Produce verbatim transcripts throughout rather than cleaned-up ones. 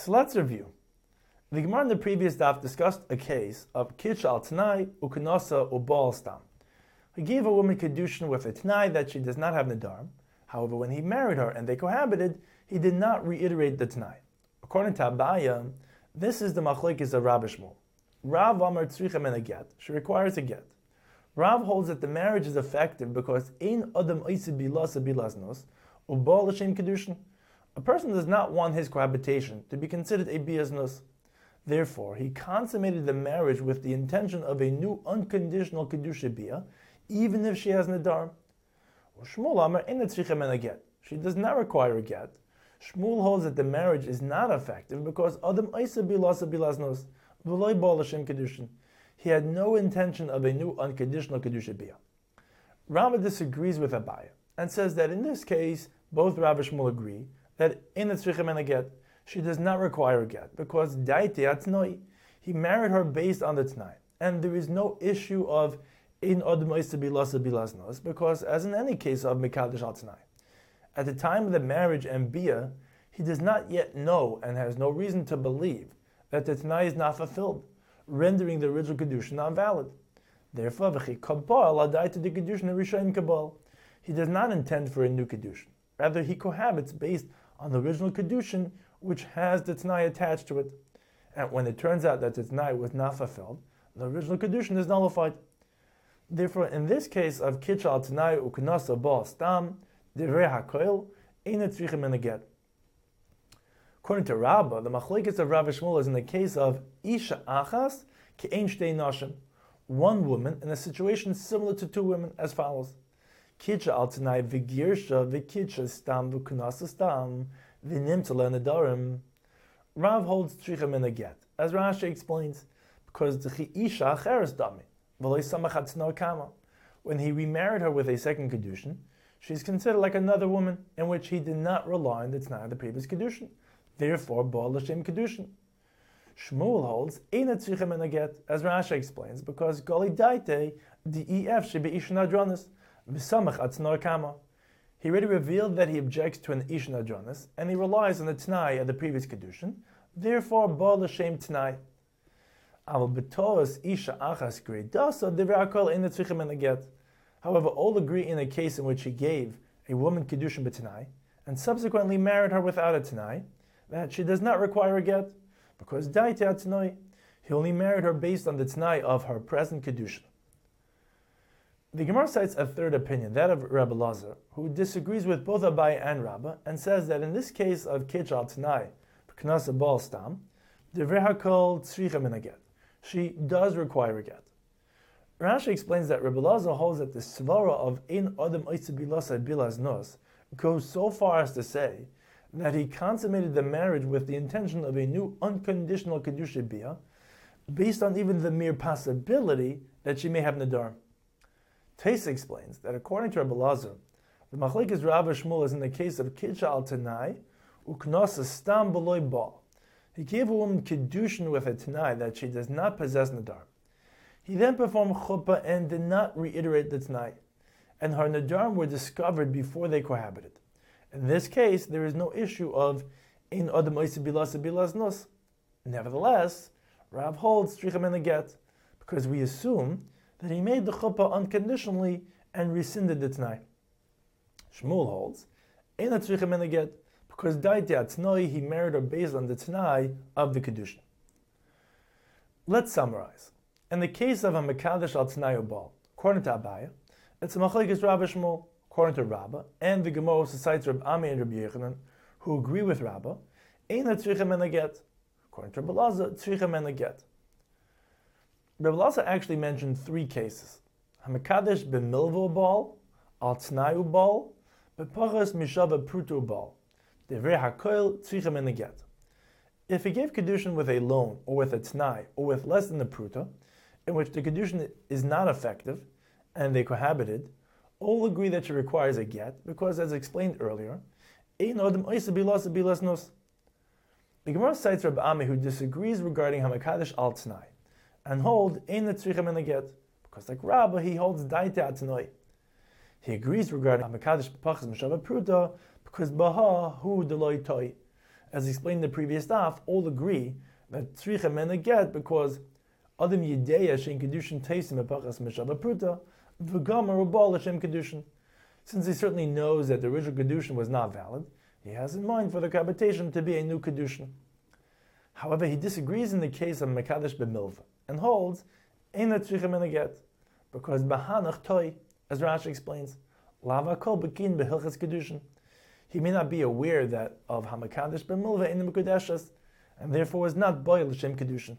So let's review. The Gemara in the previous daf discussed a case of Kitch al Tanai Ukanasa Ubal Stam. He gave a woman Kedushin with a Tanai that she does not have Nadarm. However, when he married her and they cohabited, he did not reiterate the Tanai. According to Abaya, this is the machlokes of Rav Shmuel. Rav Amar Tzricha men a get. She requires a get. Rav holds that the marriage is effective because Ein Adam Oiseh Bilasa Bilaznos Ubal L'Shem Kedushin. A person does not want his cohabitation to be considered a biasnus. Therefore, he consummated the marriage with the intention of a new unconditional kedusha bia, even if she has nedarim. Shmuel Amar Ein Tzricha men a get. She does not require a get. Shmuel holds that the marriage is not effective because Adam Oiseh Bilasa Bilaznos V'loi Bal L'Shem Kedushin. He had no intention of a new unconditional kedusha bia. Rava disagrees with Abaya and says that in this case, both Rav and Shmuel agree that in the tzricha men a get, she does not require a get because daite atnoi, he married her based on the t'nai, and there is no issue of in Adam Oiseh Bilasa Bilaznos because, as in any case of mekadosh al t'nai, at the time of the marriage and bia, he does not yet know and has no reason to believe that the t'nai is not fulfilled, rendering the original kedushin non-valid. Therefore, he does not intend for a new kedushin. Rather, he cohabits based on the original kedushin, which has the t'nai attached to it. And when it turns out that the t'nai was not fulfilled, the original kedushin is nullified. Therefore, in this case of kitch al t'nai u'knasa ba'al stam, divrei hakoil, ein tzricha men a get. According to Rabbah, the machlokes of Rav Shmuel is in the case of isha achas ke'ein shtei nashim, one woman in a situation similar to two women, as follows: Kitcha al Tanai v'girsha v'kitcha stam v'kunasa stam v'nimtala nedarim. Rav holds tzricha men a get, as Rashi explains, because the isha acheres dami v'loi samachat tzno kama. When he remarried her with a second kedushin, she is considered like another woman in which he did not rely on the t'nai of the previous kedushin. Therefore, Baal L'Shem Kedushin. Shmuel holds Eina Tzricha men a get, as Rashi explains, because Goli Daite the ef should be Ishan Adronis v'samach atznor kama. He already revealed that he objects to an Ishan Adronis, and he relies on the T'nai of the previous Kedushin. Therefore, Baal L'Shem T'nai. Aval b'toras Isha Achas Gredasa Divrei Eina Tzricha men a get. However, all agree in a case in which he gave a woman Kedushin b'T'nai and subsequently married her without a T'nai, that she does not require a get, because daite atnoi, he only married her based on the t'nai of her present kedusha. The Gemara cites a third opinion, that of Rebbe Lazar, who disagrees with both Abai and Rabbah, and says that in this case of kitch al t'nai, b'knasa ba'al stam, divrei hakol tzricha men a get, she does require a get. Rashi explains that Rebbe Lazar holds that the svara of ein adam oiseh bilasa bilaznos goes so far as to say that he consummated the marriage with the intention of a new unconditional kedusha bia, based on even the mere possibility that she may have nadar. Taisa explains that according to Rebbe Lazar, the machlokes Rav and Shmuel is in the case of kitcha al tanai uknasa stam b'loi bal. He gave a woman kedushin with a tanai that she does not possess nadar. He then performed chuppah and did not reiterate the tanai, and her nadarim were discovered before they cohabited. In this case, there is no issue of in Adam Oiseh Bilasa Bilaznos. Nevertheless, Rav holds tzricha men a get, because we assume that he made the chuppah unconditionally and rescinded the t'nai. Shmuel holds in a tzricha men a get, because daite atnoi, he married her based on the t'nai of the kedushin. Let's summarize. In the case of a mekadosh al t'nai ubal, according to Abaya, it's a machlokes Rav and Shmuel. According to Rabbah, and the Gemara cites Reb Ami and Reb Yechanan, who agree with Rabbah, Eina tzricha men a get. According to Reb Lazar, tzricha men a get. Reb Lazar actually mentioned three cases: Hamakadesh b'milvo bal, al t'nayu bal, b'pachas mishava prutu bal, divrei hakoil tzricha men a get. If he gave kedushin with a loan or with a t'nai or with less than the pruta, in which the kedushin is not effective, and they cohabited, all agree that she requires a get, because, as explained earlier, Ein Adam Oiseh Bilasa Bilaznos. The Gemara cites Reb Ami, who disagrees regarding Hamakadosh al T'nai, and hold Ein Tzricha men a get, because like Rabbah, he holds Daite Atnoi. He agrees regarding Hamakadosh Pachas Meshava Pruta, because Baha Hu Deloi Toi, As explained in the previous daf, all agree that tzricha mena get because Adam Yideya Shein Kedushin Taisim Epachas Meshava Pruta V'Gamar Ubal Hashem Kedushin. Since he certainly knows that the original Kedushin was not valid, he has in mind for the cohabitation to be a new Kedushin. However, he disagrees in the case of Mekadesh B'Milva and holds Eina Tzricha Mena get because Bahanach Toy, as Rashi explains, Lava Kol Bekin Behilchas Kedushin. He may not be aware that of Hamakadesh B'Milva in the Mekudeshes, and therefore is not Boy L'Shem Kedushin.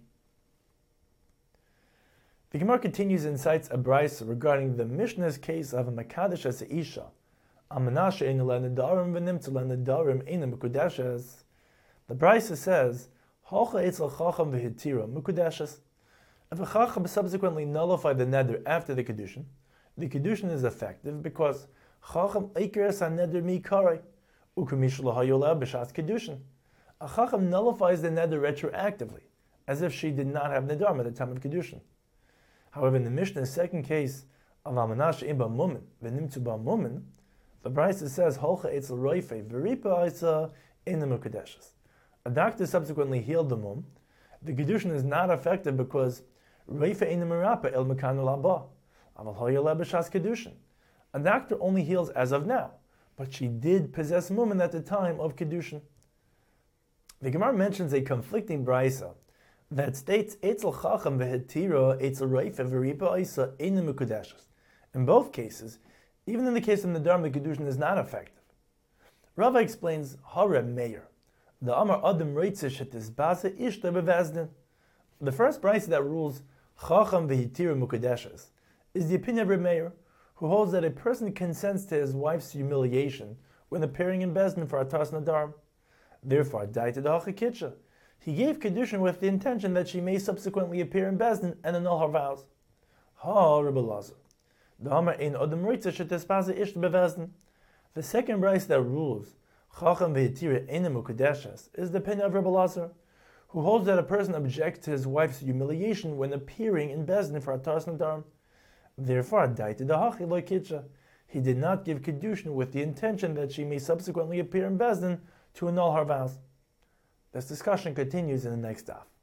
The Gemara continues and cites a brisa regarding the Mishnah's case of a Mekadesh as a Isha. Amanasha ein le'nedarim v'nimtza le'nedarim ein mekudeshes. The brisa says, Hocha etzel chacham v'hitira mekudeshes. If a chacham subsequently nullified the neder after the kedushin, the kedushin is effective because chacham eikeres ha-neder mi'karei ukemish l'hayolah b'shas kedushin. A chacham nullifies the neder retroactively, as if she did not have nedarim at the time of kedushin. However, in the Mishnah's second case of Amanash in Ba'mumin, v'nimtzu Ba'mumin, the brisa says, Holcha etzel roife, v'ripa isa in the Mekudeshes. A doctor subsequently healed the mum. The kedushin is not effective because roife in the merapa el mekanu laba, aval hoyala b'shas kedushin. A doctor only heals as of now, but she did possess mumin at the time of kedushin. The Gemara mentions a conflicting brisa that states etzel chacham v'hetira etzel roife v'ripa isa in the Mekudeshes. In both cases, even in the case of Nadar, the kedushin is not effective. Rava explains Hareb Meir, the Amar Adam Reitzish et Isbasa Ishta Bevezdin. The first brisa that rules Chacham v'Hitira Mukadeshes is the opinion of Reb Meir, who holds that a person consents to his wife's humiliation when appearing in Bezdin for Atas Nadar. Therefore, Daita Dacha Kitcha. He gave kedushin with the intention that she may subsequently appear in Bezdin and annul her vows. Ha Reb Elazar. The Amar ein Adam Reitzish et Isbasa Ishta Bevezdin. The second brisa that rules Chacham v'Hitira Eina Mukadeshes is the opinion of Reb Elazar, who holds that a person objects to his wife's humiliation when appearing in Bezdin for Atas Nadarim. Therefore, Daita Dahachi Lo Kitcha. He did not give kedushin with the intention that she may subsequently appear in Bezdin to annul her vows. This discussion continues in the next daf.